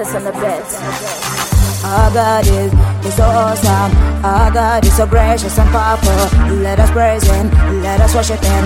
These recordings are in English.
Artists on the beds. Our God is so awesome. Our God is so gracious and powerful. Let us praise Him, let us worship Him.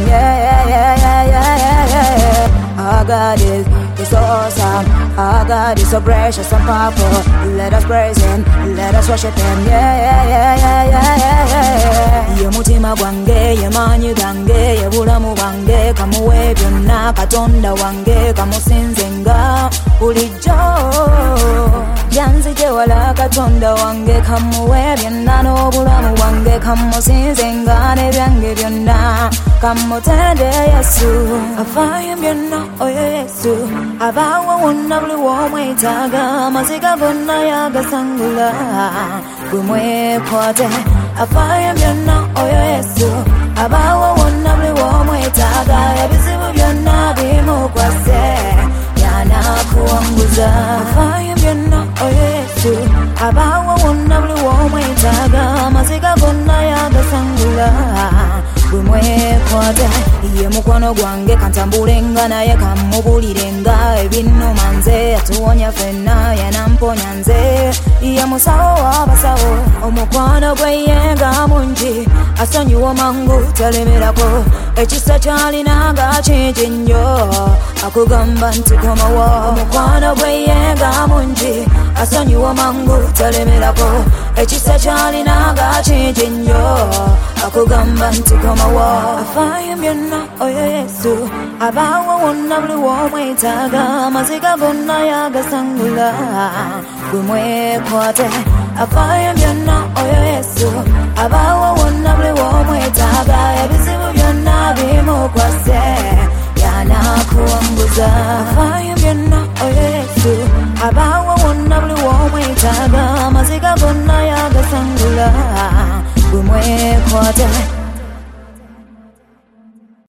Yeah. Our God is so awesome. Our God is so gracious and powerful. Let us praise Him, let us worship Him. Yeah. Ye mutima gwange, ye manyi gange, ye bulamu bwange, kamuwe byonna Katonda wange, kamusinzenga bulijjo. Yanzije wala Katonda wange, kamuwe byonna n'obulamu bwange, kamusinzenga n'ebyange byonna, kamutende Yesu. Afaayo byonna oyo Yesu, abaawo wonna buli w'omwetaaga, amaziga gonna yagasangula, gwe mwekwate. Afaayo byonna oyo Yesu, abaawo wonna buli w'omwetaaga, ebizibu byonna bimukwase, y'anaakuwanguza. Afaayo byonna oyo Yesu, abaawo wonna buli w'omwetaaga, amaziga gonna yagasangula, gwe mwekwate. Ye mukwano gwange kantambulenga naye kamubulirenga, ebinnuma nze yatuwonya ffenna yanamponya nze, ye musawo w'abasawo. Omukwano gwe yenga mungi, asonyiwa mangu talemerako, ekisa ky'alina nga kingi nnyo, akugamba nti komawo. Omukwano gwe yenga mungi, asonyiwa mangu talemerako, ekisa ky'alina nga kingi nnyo, akugamba nti komawo. Afaayo byonna oyo Yesu, abaawo wonna buli w'omwetaaga, amaziga gonna yagasangula, gwe mwekwate. Afaayo byonna oyo Yesu, abaawo wonna buli w'omwetaaga, ebizibu byonna bimukwase, y'anaakuwanguza. Afaayo byonna oyo Yesu, abaawo wonna buli w'omwetaaga, amaziga gonna yagasangula, gwe mwekwate.